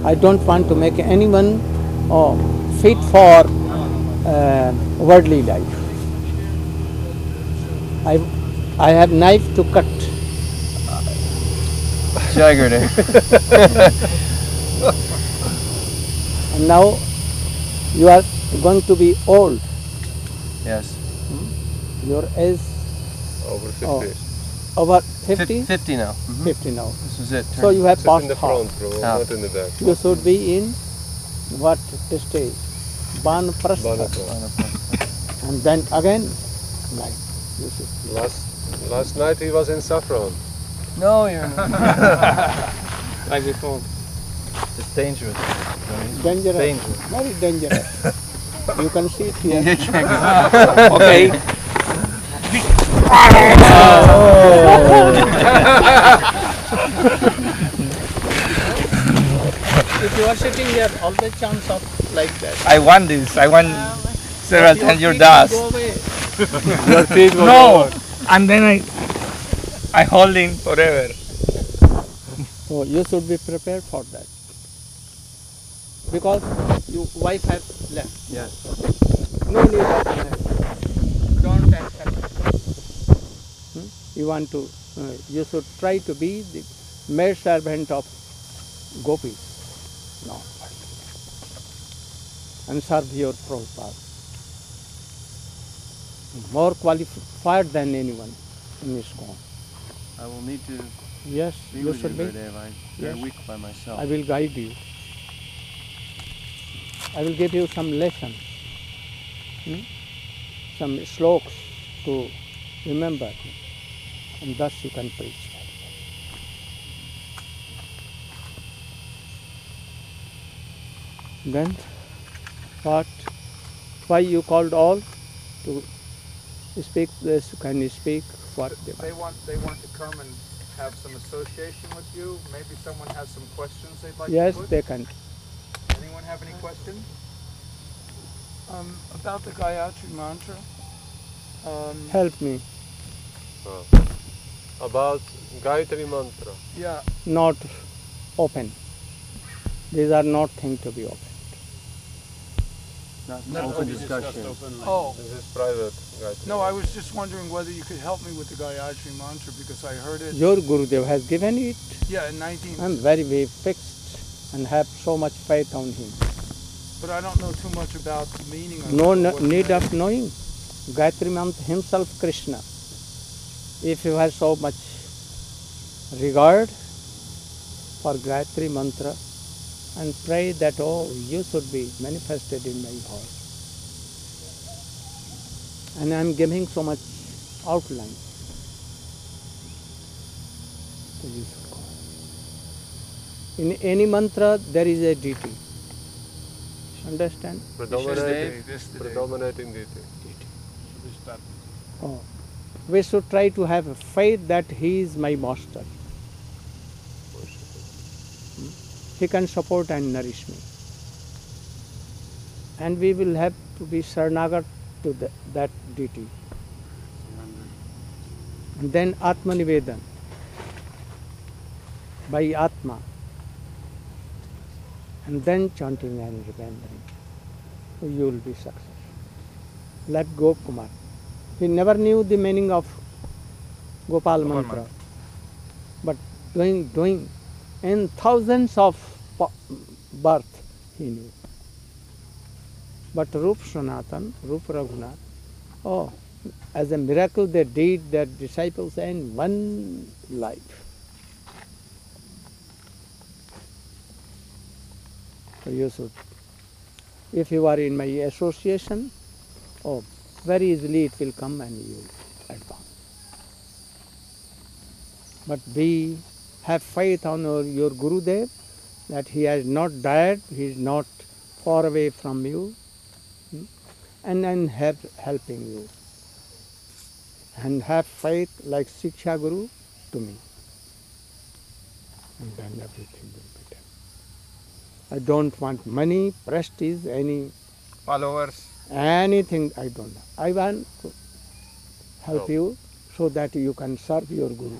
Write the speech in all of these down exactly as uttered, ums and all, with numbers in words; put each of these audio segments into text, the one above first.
I don't want to make anyone oh, fit for uh, worldly life. I, I have knife to cut. Jai Gurudev. And now you are going to be old. Yes. Your age Over fifty. oh, over fifty? Fif- fifty now. Mhm. fifty now. This is it. So you have Sit in passed the half. front row, Ah. not in the back. You should be in what stage? Banprastha. Banapra. And then again, night. You should. Last last night he was in saffron. No, you're not. Like before. It's dangerous. Dangerous. Dangerous. Very dangerous. You can see it here. Okay. If you are sitting here, always chance of like that. I want this. I want several times your feet dust. will go away. Your feet were No, over. and then I, I hold him forever. So you should be prepared for that. Because your wife has left. Yes. No need of marriage. Don't accept it. Hmm? You want to, uh, you should try to be the maid servant of gopis. No. And serve your Prabhupada. More qualified than anyone in ISKCON. I will need to Yes, be you with you, should be. Gurudev. I'm very Yes. weak by myself. I will guide you. I will give you some lessons, hmm? some sloks to remember, and thus you can preach. Then, what? Why you called all to speak this? Can you speak? What they They want, they want to come and have some association with you. Maybe someone has some questions they'd like Yes, to put. they can. Anyone have any questions? Um, about the Gayatri mantra. Um, Help me. Oh. About Gayatri mantra. yeah, Not open. These are not things to be open. Not Not open open discussion. oh, This is private Gayatri. no, I was just wondering whether you could help me with the Gayatri mantra because I heard it, Your Gurudev has given it. yeah, in nineteen, I am very, very fixed and have so much faith on him. but I don't know too much about the meaning of No it. or n- what it need meant. of knowing. Gayatri Mantra himself Krishna. If you have so much regard for Gayatri Mantra and pray that, oh, you should be manifested in my heart. And I am giving so much outline. So you should go. In any mantra, there is a deity. Understand? Predominating, This today. predominating deity. Oh. We should try to have a faith that he is my master. Hmm? He can support and nourish me. And we will have to be Sarnagat to the, that deity. And then Atma Nivedan. By Atma. And then chanting and remembering. So you will be successful. Like Gop Kumar. He never knew the meaning of Gopal Gopal mantra. mantra. But doing, doing, in thousands of po- birth he knew. But Rup Sanatan, Rup Raghunath, oh, as a miracle they did their disciples in one life. So you should, if you are in my association, oh, very easily it will come and you will advance. But be, have faith on your, your Gurudev that he has not died, he is not far away from you, hmm, and then help, helping you. And have faith like Siksha Guru to me. And then everything will be done. I don't want money, prestige, any Followers. anything I don't know. I want to help No. you so that you can serve your Guru.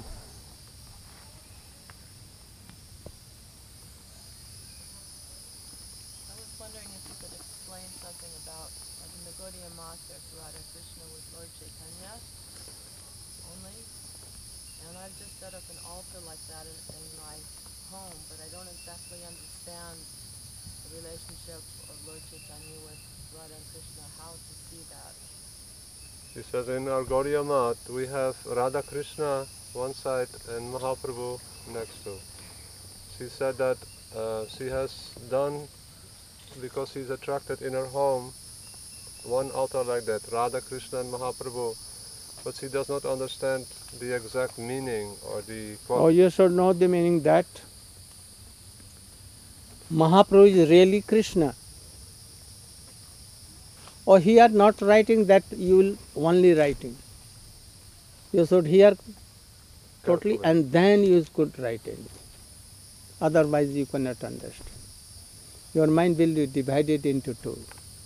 about uh, in the Gaudiya Mata for Radha Krishna with Lord Chaitanya only. And I've just set up an altar like that in, in my home, but I don't exactly understand the relationship of Lord Chaitanya with Radha and Krishna, how to see that. He says in our Gaudiya Mat we have Radha Krishna one side and Mahaprabhu next to. She said that uh, she has done, because she's attracted in her home, one altar like that, Radha Krishna and Mahaprabhu, but she does not understand the exact meaning or the Oh, you should know the meaning that Mahaprabhu is really Krishna. Or here not writing that, you will only writing. You should hear totally and then you could write it. Otherwise you cannot understand. Your mind will be divided into two.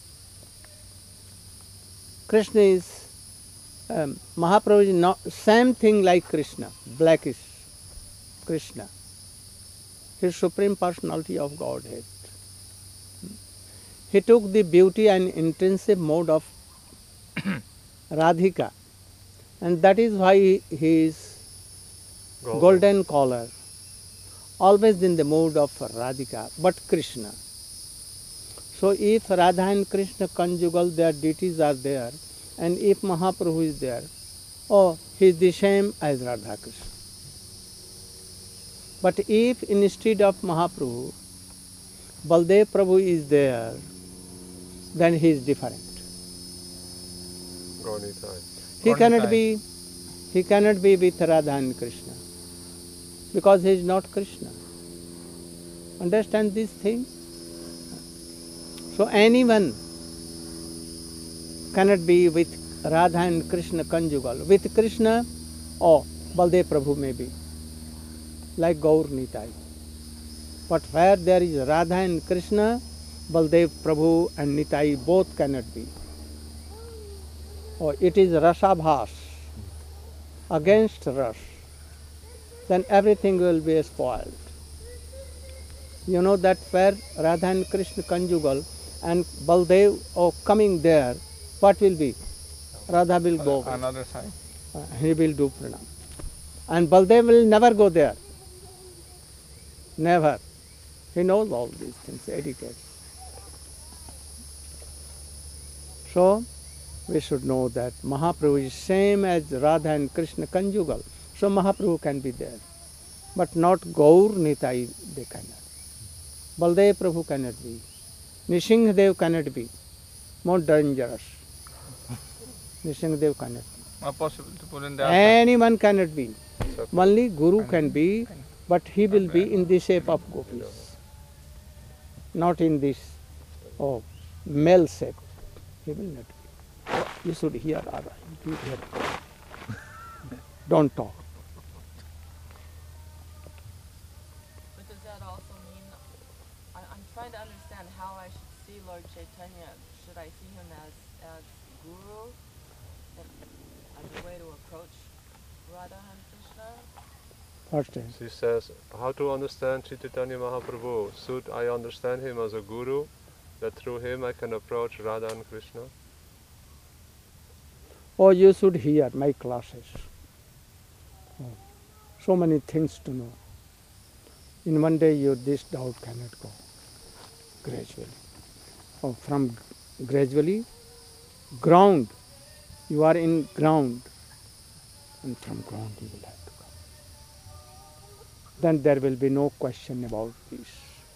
Krishna is, um, Mahaprabhu is not, same thing like Krishna, blackish Krishna. He is Supreme Personality of Godhead. He took the beauty and intensive mode of Radhika, and that is why he, he is golden. golden collar, always in the mode of Radhika, but Krishna. So if Radha and Krishna conjugal, their deities are there, and if Mahaprabhu is there, oh, he is the same as Radha Krishna. But if instead of Mahaprabhu, Baldev Prabhu is there, then he is different. He cannot be, he cannot be with Radha and Krishna, because he is not Krishna. Understand this thing? So anyone cannot be with Radha and Krishna conjugal. With Krishna, oh, Baldev Prabhu may be, like Gaur Nitai. But where there is Radha and Krishna, Baldev Prabhu and Nitai both cannot be. Oh, it is Rasabhas against Ras. Then everything will be spoiled. You know that where Radha and Krishna conjugal and Baldev oh, coming there, what will be? Radha will go. Another side. Uh, he will do pranam. And Baldev will never go there. Never. He knows all these things, etiquette. So, we should know that Mahaprabhu is same as Radha and Krishna conjugal. So Mahaprabhu can be there. But not Gaur Nitai, they cannot. Baldev Prabhu cannot be. Nisinghadev cannot be. More dangerous. Nisinghadev cannot be. Not possible to put in the altar. Anyone cannot be. Only Guru can be, but he will be in the shape of gopis. Not in this oh, male shape. He will not be. You should hear Radha. You hear. Don't talk. But does that also mean, I, I'm trying to understand how I should see Lord Chaitanya. Should I see him as, as Guru, and as a way to approach Radha and Krishna? First time. She says, how to understand Sri Chaitanya Mahaprabhu? Should I understand him as a guru, that through him I can approach Radha and Krishna? Oh, you should hear my classes. Oh, so many things to know. In one day, you this doubt cannot go. Gradually. Oh, from gradually, ground. You are in ground. And from ground you will have to come. Then there will be no question about this.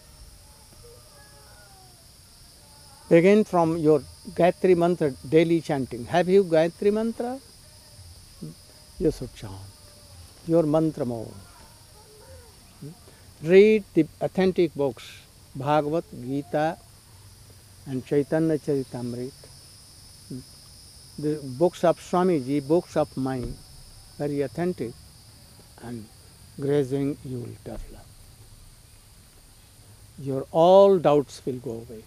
Begin from your Gayatri Mantra daily chanting. Have you Gayatri Mantra? You should chant your mantra more. Read the authentic books, Bhagavad Gita and Chaitanya Charitamrita. The books of Swamiji, books of mine, very authentic, and grazing you will develop. Your all doubts will go away.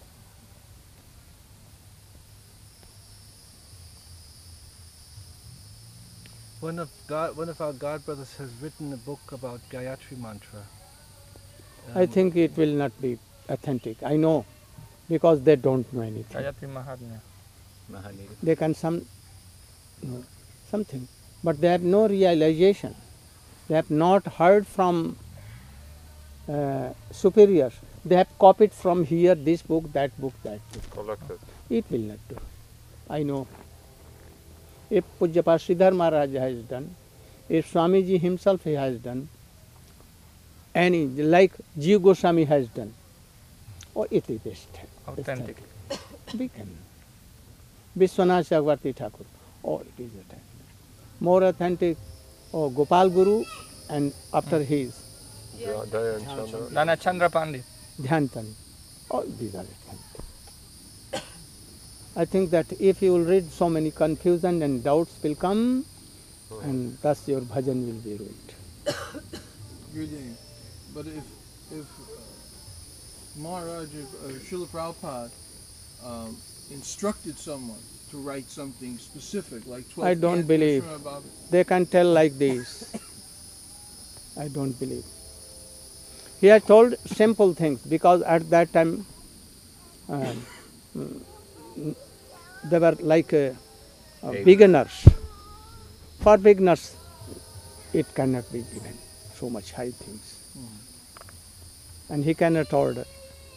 One of God, one of our God brothers has written a book about Gayatri Mantra. I think it will not be authentic. I know. because they don't know anything. Gayatri Mahatmya. They can some know something, but they have no realization. They have not heard from uh, superiors. They have copied from here this book, that book, that book. Collected. It will not do. I know. If Pujyapad Sridhar Maharaj has done, if Swamiji himself he has done, any like Jiva Goswami has done, oh, it is best. Authentic. We can. Vishwanath Chakravarti Thakur, oh, it is authentic. More authentic, oh, Gopal Guru, and after his Yeah, Dayan Chandra. Dana Chandra Pandit. Dhyantan. All these are authentic. I think that if you will read, so many confusion and doubts will come, and thus your bhajan will be ruined. Gurudev, but if if uh, Maharaj, if uh, Srila Prabhupada um, instructed someone to write something specific, like twelve I don't cantos believe. from above, They can tell like this. I don't believe. He has told simple things because at that time um, mm, they were like uh, uh, beginners. For beginners, it cannot be given so much high things. And he cannot order.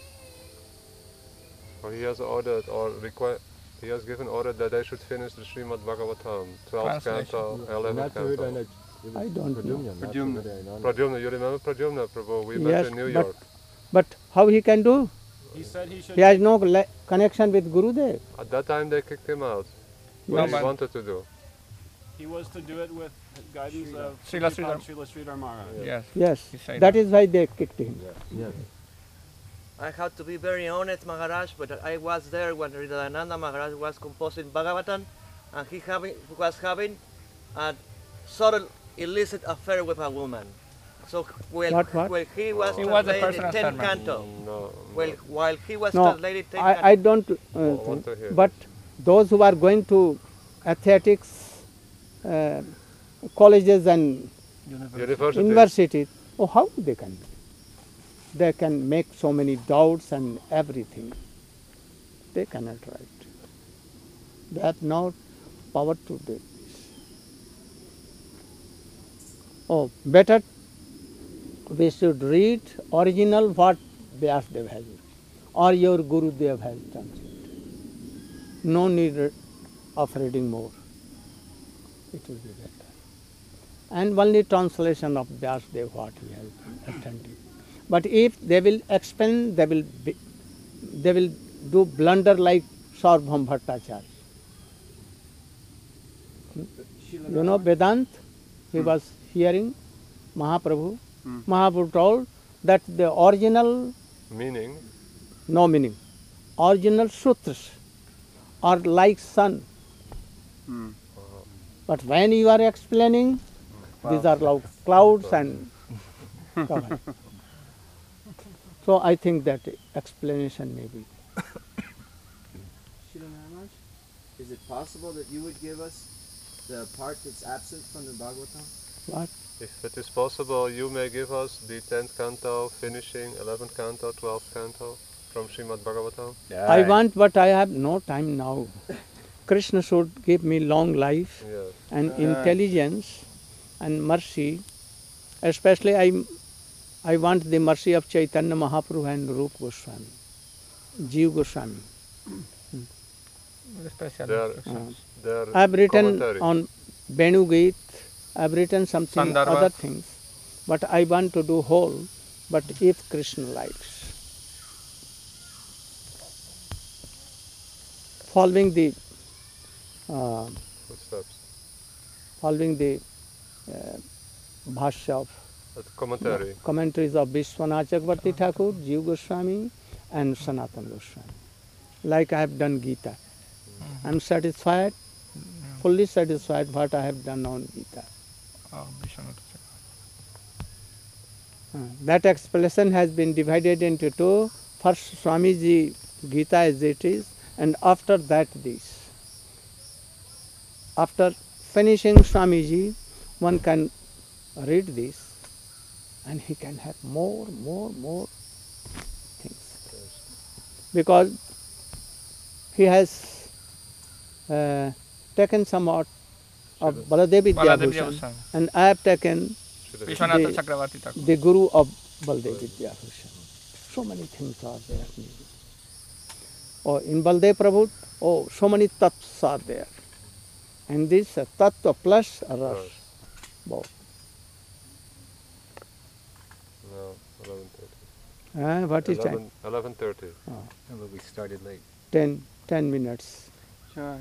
Or he has ordered or require. He has given order that they should finish the Srimad Bhagavatam, twelfth canto, eleventh canto. I don't know. Pradyumna, you remember Pradyumna, Prabhu? We met Yes, in New but, York. but how he can do? He said he should. He has no le- connection with Gurudev. At that time they kicked him out. No, What he but- wanted to do. He was to do it with guidance of Srila Srila Sridhar. Srila Sridhar Maharaj. Yes. Yes, He said that that. is why they kicked him. I have to be very honest, Maharaj, but I was there when Hridayananda Maharaj was composing Bhagavatam, and he having, was having a subtle illicit affair with a woman. So while, What, what? while he was He was a translating personal ten servant. canto, No. well, while he was No, translating ten I, canto, I don't uh, want to think, hear but those who are going to athletics uh, colleges and University. universities, oh, how they can do? They can make so many doubts and everything. They cannot write. They have not power to do this. Oh, better we should read original what Vyasadeva has written or your Gurudev has translated. No need of reading more. It will be better. And only translation of Vyasadeva what he has done, authentic. But if they will expand, they will be, they will do blunder like Sarvabhauma Bhattacharya. Hmm? You know Vedant? He was hearing Mahaprabhu. Mahaprabhu told that the original, Meaning, no meaning, original sutras are like sun. But when you are explaining, these are like clouds and cover. So I think that explanation may be. Srila Maharaj, is it possible that you would give us the part that's absent from the Bhagavatam? What? if it is possible, you may give us the tenth canto, finishing eleventh canto, twelfth canto from Srimad Bhagavatam. I want, but I have no time now. Krishna should give me long life Yes. and intelligence and mercy. Especially I, I want the mercy of Chaitanya Mahaprabhu and Rupa Goswami, Jiva Goswami. Special They are, instructions. they are I have written commentary. on Venu Git, I have written something Sandarbha. other things, but I want to do whole, but if Krishna likes. Following the uh, Footsteps. following the uh, bhashya of That's commentary. commentaries of Vishwanath Chakravarti Thakur, Jiva Goswami and Sanatana Goswami. Like I have done Gita. I am satisfied, fully satisfied what I have done on Gita. Oh, Vishwanath Uh, that explanation has been divided into two. First Swamiji Gita as it is, and after that this. After finishing Swamiji, one can read this and he can have more, more, more things. because he has uh, taken somewhat of Baladev Vidyabhushan, and I have taken Vishwanatha the, Chakravarti Thakur. the Guru of Baladev Vidyabhushan. So many things are there. Oh, in Baladev Prabhu, oh, so many tattvas are there. And this uh, tattva plus ras, both. No, eleven thirty. Uh, what is time? eleven thirty. Oh. No, but we started late. ten, ten minutes. Sure.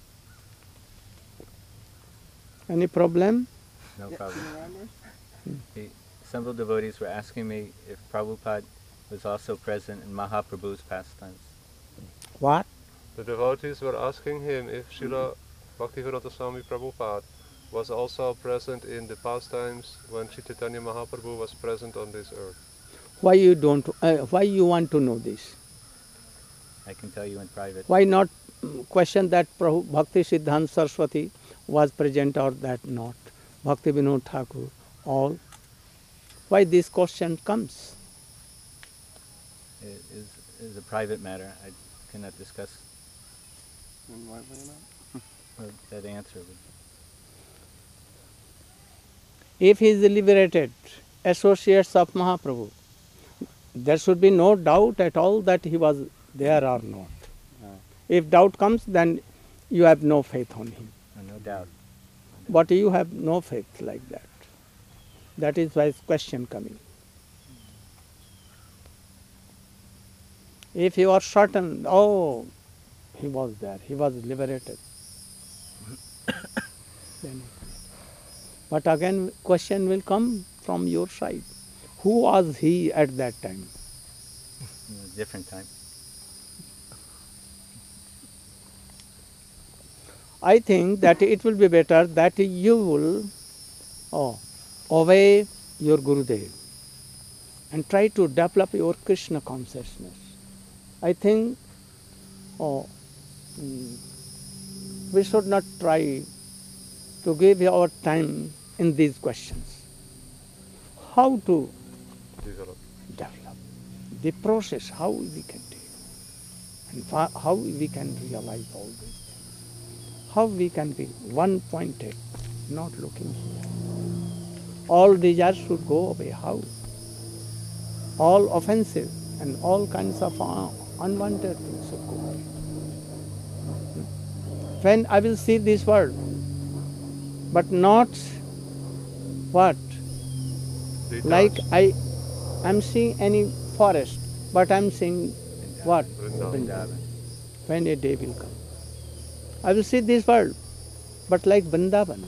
Any problem? No problem. Hey, several devotees were asking me if Prabhupada was also present in Mahaprabhu's pastimes. What? The devotees were asking him if Srila Bhaktivedanta Swami Prabhupada was also present in the pastimes when Sri Chaitanya Mahaprabhu was present on this earth. Why you don't? Uh, why you want to know this? I can tell you in private. Why not um, question that Prabhu, Bhakti Siddhanta Saraswati was present or that not? Bhakti Vinod Thakur, all. Why this question comes? It is, is a private matter. I cannot discuss And why would you not? uh, that answer. With. If he is liberated, associates of Mahaprabhu, there should be no doubt at all that he was there or not. Uh, If doubt comes, then you have no faith on him. no doubt. But you have no faith like that. That is why question coming. If you are certain, oh, he was there, he was liberated. Then, but again, question will come from your side. Who was he at that time? In a different time. I think that it will be better that you will oh, obey your Gurudev and try to develop your Krishna consciousness. I think oh, mm, we should not try to give our time in these questions. How to Develop. develop the process, how we can do it, and fa- how we can realize all this. How we can be one-pointed, not looking here. All desires should go away. How? All offensive and all kinds of uh, unwanted things should go away. When I will see this world, but not what? Detached. Like I am seeing any forest, but I am seeing what? Vrindavan. Vrindavan. When a day will come. I will see this world, but like Vrindavan.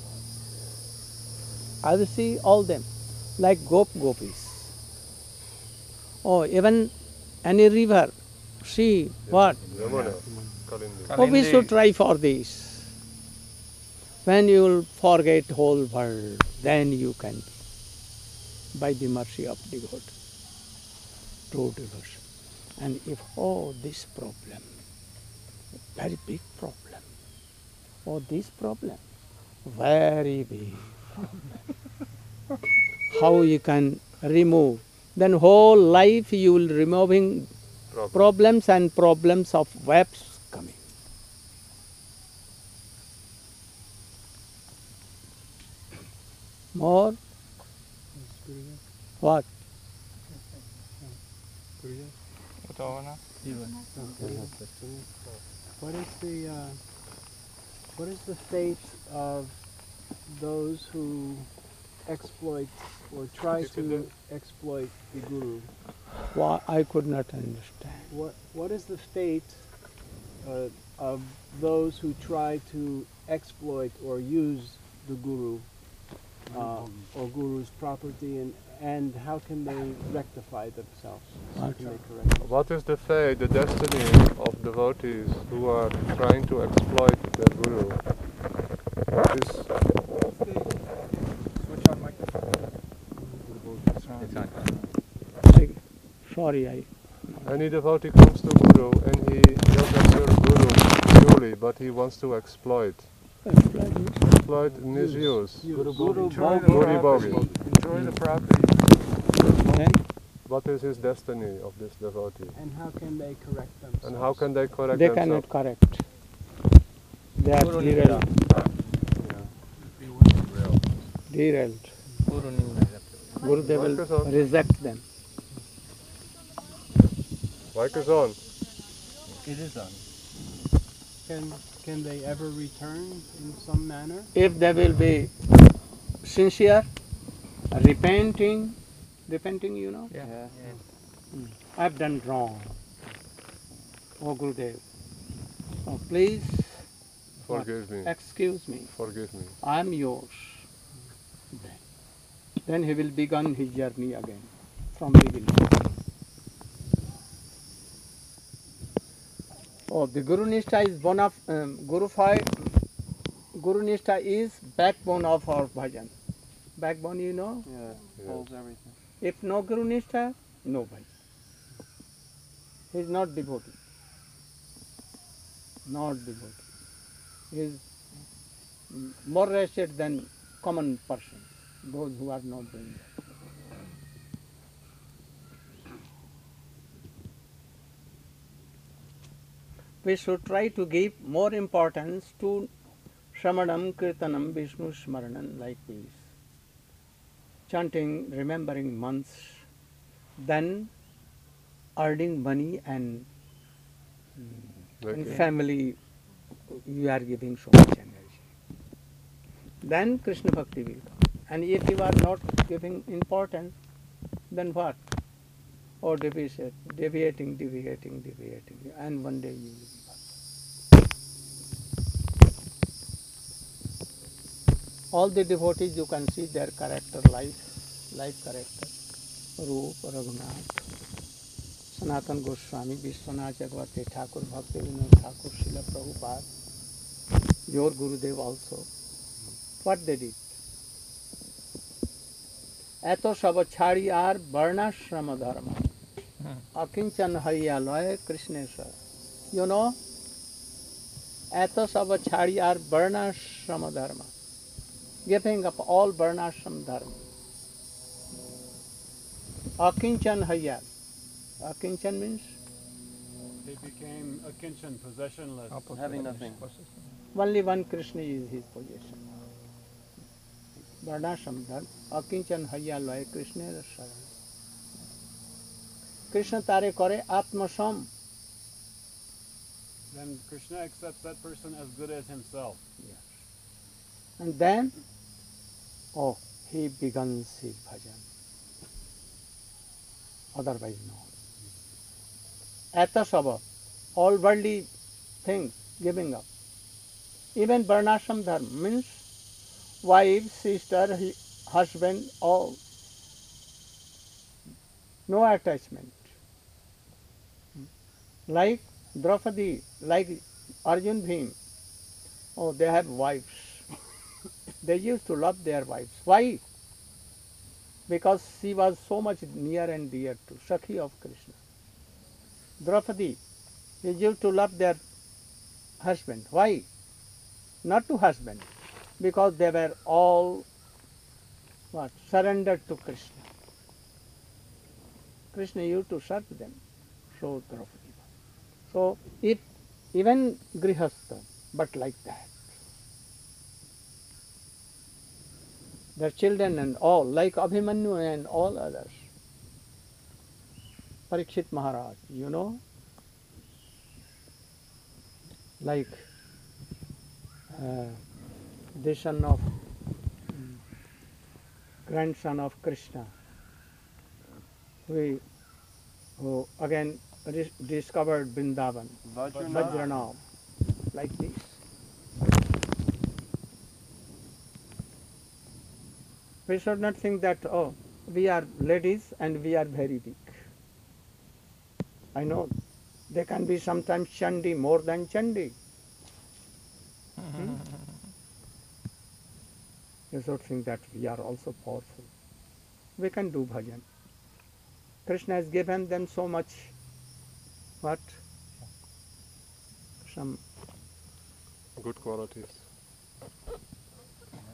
I will see all them, like Gop Gopis. Oh, even any river, see what? Yamuna. Kalindi. Oh, we Kalindi. should try for this. When you will forget whole world, then you can, by the mercy of the God, true devotion. And if, oh, this problem, very big problem. Oh, this problem, very big problem. How you can remove? Then whole life you will removing Problem. problems and problems of webs coming. More? What? Utavana. What is the uh, what is the fate of those who exploit or try to exploit the Guru? Why I could not understand. What what is the fate uh, of those who try to exploit or use the Guru um, or Guru's property, and and how can they rectify themselves? How can they correct themselves? What is the fate, the destiny of devotees who are trying to exploit the Guru? What is Switch on microphone. It's on. Say- Sorry, I. any devotee comes to Guru and he does not serve Guru purely, but he wants to exploit. Exploit, misuse. Guru Enjoy the Guru property. Bhogi. Enjoy the property. Then what is his destiny of this devotee. And how can they correct themselves? And how can they correct They themselves? cannot correct. They are Guru derailed. Yeah. Derailed. Guru Nimna. Gurudev Mic is will on. reject them. Mic is on. It is on. Can can they ever return in some manner? If they will be sincere, repenting, repenting, you know. Yeah. Mm. I've done wrong. Oh Gurudev, oh, please Forgive me. excuse me. Forgive me. I'm yours. Then he will begin his journey again from beginning. Oh, the Guru Nishtha is one of um, Guru five. Guru Nishtha is backbone of our bhajan. Backbone, you know. Yeah, Yeah. holds everything. If no Guru Nishtha, no bhajan. He is not devotee. Not devotee. He is mm, more wretched than common person. Those who are not doing that. We should try to give more importance to Shramanam, Kirtanam, Vishnu Smaranam like this. Chanting, remembering months, then earning money and, Like and it. family, you are giving so much energy. Then Krishna Bhakti will come. And if you are not giving importance, then what? Or deviate, deviating, deviating, deviating, and one day you will give up. All the devotees, you can see their character, life, life character. Rup, Raghunath, Sanatan Goswami, Vishwanath Chakravarti Thakur, Bhaktivinoda Thakur, Srila Prabhupada, your Gurudev also. What they did? এত সব ছাড়ি আর বর্ণাশ্রম ধর্ম অকিঞ্চন হইয়া লয় Krishneshwar you know এত সব ছাড়ি আর বর্ণাশ্রম ধর্ম giving up all varnashram dharma akinchan haya akinchan means They became akinchan, possessionless. Having nothing. only one Krishna is his possession. Varnashram dharma akinchan haya loy Krishna sharan Krishna tare kore atmasam. Then Krishna accepts that person as good as himself. Yes. And then, oh, he begins his bhajan. Otherwise, no. Atasava, all worldly things, giving up. Even Varnashram dharma means wife, sister, husband, all. No attachment. Like Draupadi, like Arjun Bhim, oh, they have wives. They used to love their wives. Why? Because she was so much near and dear to Sakhi of Krishna. Draupadi, they used to love their husband. Why? Not to husband, because they were all what? Surrendered to Krishna. Krishna used to serve them. So Draupadi. So if even Grihastha, but like that. Their children and all, like Abhimanyu and all others. Parikshit Maharaj, you know, like uh, the son of, um, grandson of Krishna, who, who again re- discovered Vrindavan, Vajranath. Vajranath, like this. We should not think that, oh, we are ladies and we are very weak. I know they can be sometimes Chandi, more than Chandi. Hmm? You should think that we are also powerful. We can do bhajan. Krishna has given them so much, what? Some Good qualities.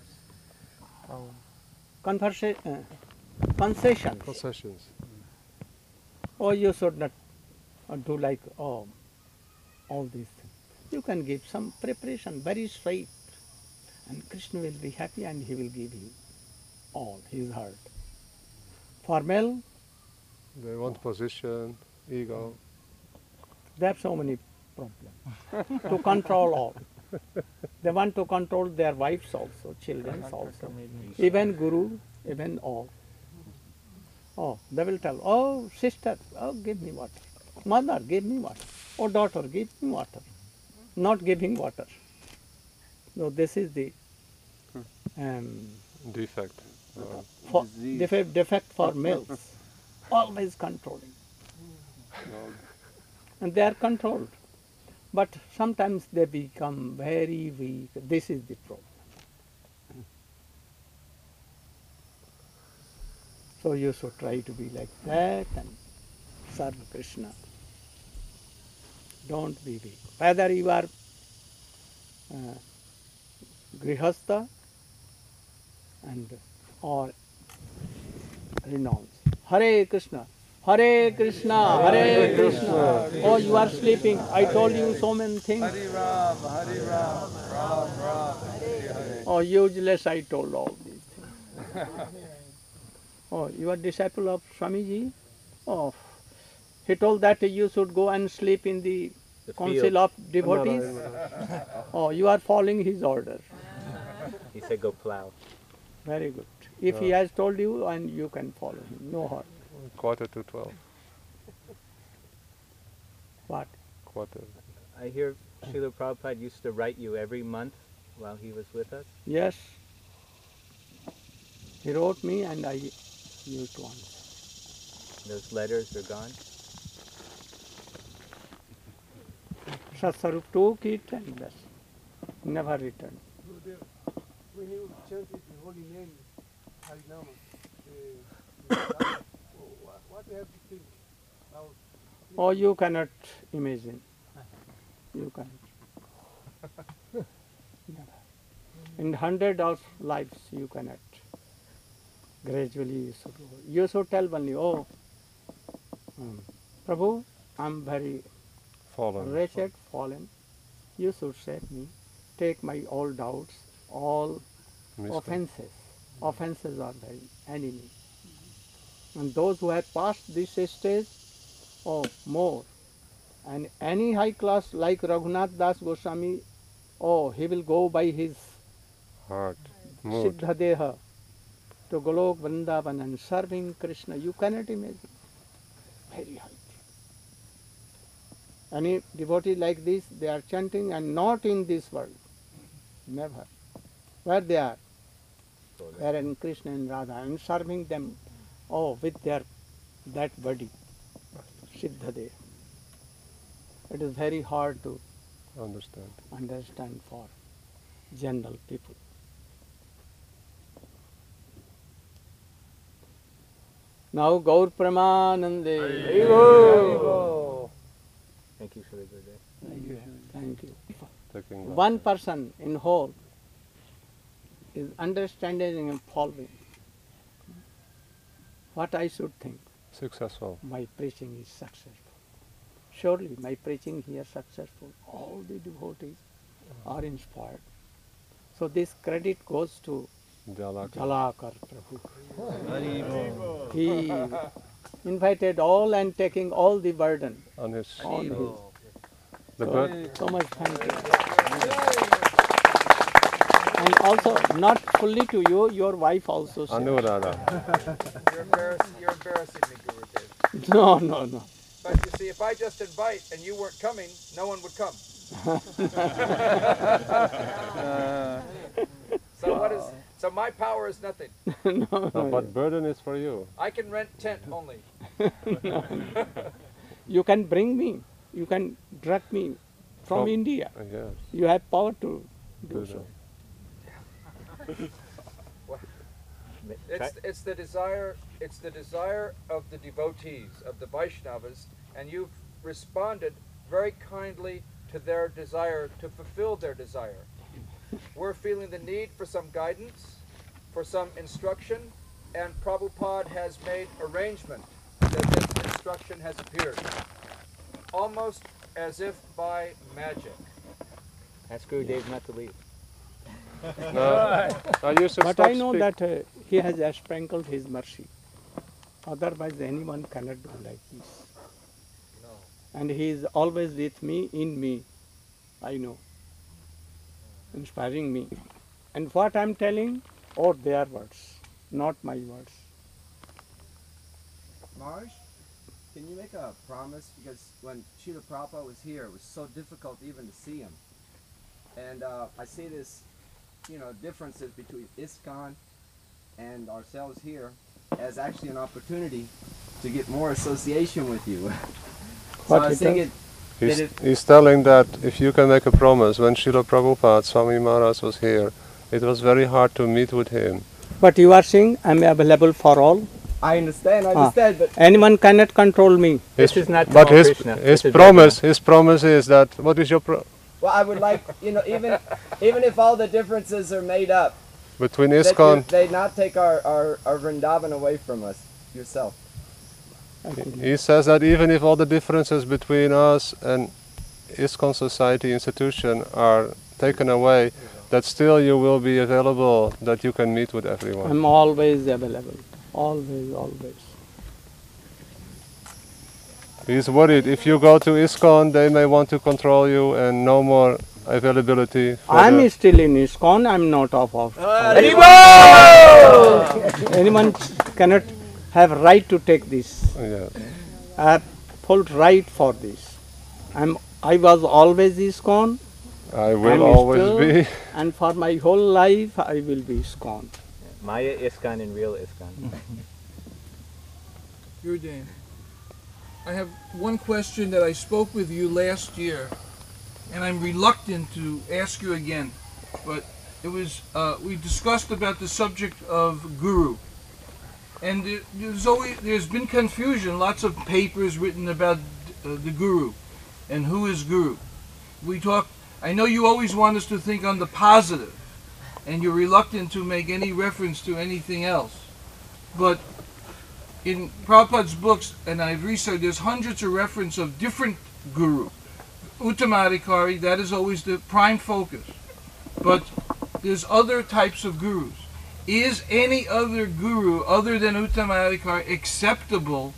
conversa- uh, concessions. Concessions. Oh, you should not uh, do like oh, all these things. You can give some preparation, very straight, and Krishna will be happy and he will give you all his heart. Formal, They want position, ego. they have so many problems to control all. They want to control their wives also, children also, even guru, even all. Oh, they will tell, oh sister, oh give me water. Mother, give me water. Oh daughter, give me water. Not giving water. No, this is the um, Defect. Uh, for defect, defect for males. Always controlling. And they are controlled. But sometimes they become very weak. This is the problem. So you should try to be like that and serve Krishna. Don't be weak. Whether you are uh, grihastha and or renounce. Hare Krishna, Hare Krishna, Hare Krishna. Oh, you are sleeping. I told you so many things. Hare Ram, Hare Ram, Ram Ram, Hare Hare. Oh, useless I told all these things. Oh, you are disciple of Swamiji? Oh, he told that you should go and sleep in the, The council field. of devotees. Oh, you are following his order. He said go plow. Very good. If he Yeah. has told you, and you can follow him, no harm. Quarter to twelve. What? Quarter. I hear Srila Prabhupada used to write you every month while he was with us. Yes. He wrote me and I used once. Those letters are gone. Satsarup took it and left. Never returned. When you chanted the holy name, Harinama, uh, uh, what, what do you have to think? How, Oh, you cannot imagine. You cannot. Never. In hundred of lives you cannot. Gradually you should go. You should tell only, oh, um, Prabhu, I'm very Fallen. wretched, fallen. You should save me. Take my all doubts, all Mistake. offenses. Offenses are very enemy. And those who have passed this stage, oh, more. And any high class like Raghunath Das Goswami, oh, he will go by his Heart. Mood. Siddha Deha to Golok Vrindavan and serving Krishna. You cannot imagine. Very high. Any devotee like this, they are chanting and not in this world. Never. Where they are? They are in Krishna and Radha and serving them, oh, with their, that body, Siddha Deha. It is very hard to Understand. understand for general people. Now Gaur Pramanande. Thank you, Srila Gurudev. Thank you. Thank you. Taking back. One person in whole is understanding and following. What I should think? Successful. My preaching is successful. Surely my preaching here successful. All the devotees are inspired. So this credit goes to Jalakar. Jalakar Prabhu. He invited all and taking all the burden On his. on his. The So, bird. so much thank you. And also, not fully to you, your wife also said. Anuradha. You're, embarrass- you're embarrassing me, Gurudev. No, no, no. But you see, if I just invite and you weren't coming, no one would come. So what is? So my power is nothing. no, No, no, but burden is for you. I can rent tent only. You can bring me, you can drag me from From- India. Uh, Yes. You have power to do Do so. It's it's the desire it's the desire of the devotees, of the Vaishnavas, and you've responded very kindly to their desire to fulfill their desire. We're feeling the need for some guidance, for some instruction, and Prabhupada has made arrangement that this instruction has appeared, almost as if by magic. Ask Gurudev not to leave. No, I used to But stop I know speak- that uh, he has uh, sprinkled his mercy. Otherwise, anyone cannot do like this. And he is always with me, in me. I know. Inspiring me. And what I am telling, or their words, not my words. Maharaj, can you make a promise? Because when Srila Prabhupada was here, it was so difficult even to see him. And uh, I see this, you know, differences between ISKCON and ourselves here as actually an opportunity to get more association with you. So What I was it thinking that He's, if, he's telling that if you can make a promise, when Srila Prabhupada, Swami Maharaj was here, it was very hard to meet with him. But you are saying I am available for all. I understand, I Ah. understand, but Anyone cannot control me. His- This is not but Tamal his, Krishna. his This is promise, his promise is that, what is your pro- well, I would like, you know, even even if all the differences are made up, between that you, ISKCON, they not take our, our, our Vrindavan away from us, yourself. he says that even if all the differences between us and ISKCON society institution are taken away, that still you will be available, that you can meet with everyone. I am always available. Always, always. He's worried if you go to ISKCON, they may want to control you and no more availability. For I am the- still in ISKCON. I am not off of. Anyone cannot have right to take this. Yeah. I have full right for this. I'm. I was always ISKCON. I will I'm always still, be. And for my whole life, I will be ISKCON. Maya ISKCON and real ISKCON. Gurudev, I have one question that I spoke with you last year, and I'm reluctant to ask you again, but it was, uh, we discussed about the subject of guru. And there- there's always, there's been confusion, lots of papers written about uh, the guru and who is guru. We talk, I know you always want us to think on the positive, and you're reluctant to make any reference to anything else. But in Prabhupada's books, and I've researched, there's hundreds of references of different guru. Uttamadhikari, that is always the prime focus. But there's other types of gurus. Is any other guru other than Uttamadhikari acceptable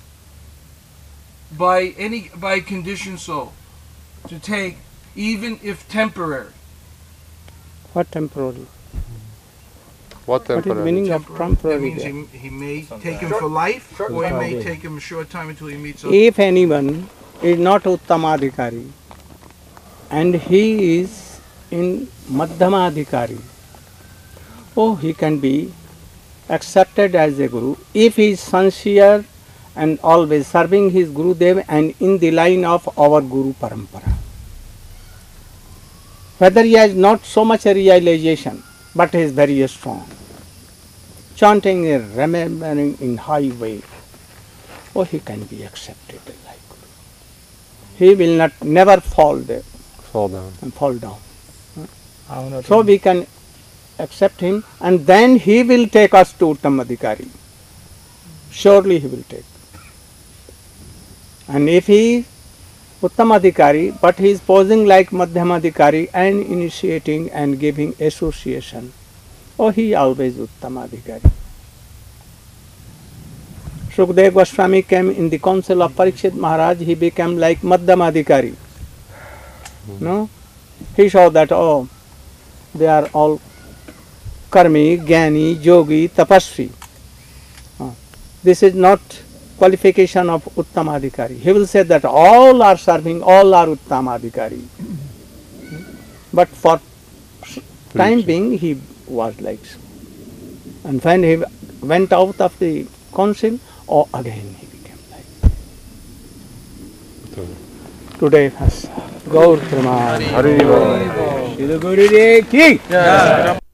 by any by conditioned soul to take, even if temporary? What temporary? What What is temporary? meaning of That temporary? means there? he, he may take him for life, or he may take him a short time until he meets up. If anyone is not Uttamadhikari and he is in Madhyamadhikari, oh, he can be accepted as a guru if he is sincere and always serving his Gurudev and in the line of our Guru Parampara. Whether he has not so much a realization, but he is very strong, chanting and remembering in high way, oh, he can be accepted like Guru. He will not never fall there Fall down. and fall down. So we can accept him, and then he will take us to Uttamadhikari. Surely he will take. And if he is Uttamadhikari, but he is posing like Madhyamadhikari and initiating and giving association, oh, he always Uttamadhikari. Shukdev Goswami came in the council of Parikshit Maharaj, he became like Madhyamadhikari. No? He saw that, oh, they are all karmi, jnani, yogi, tapasvi. Uh, this is not qualification of Uttamadhikari. He will say that all are serving, all are Uttamadhikari. But for time being, he was like so. And when he went out of the council, oh, again he became like. Today, has Gaur Praman. Hari Bol. Shri Gurudev ki.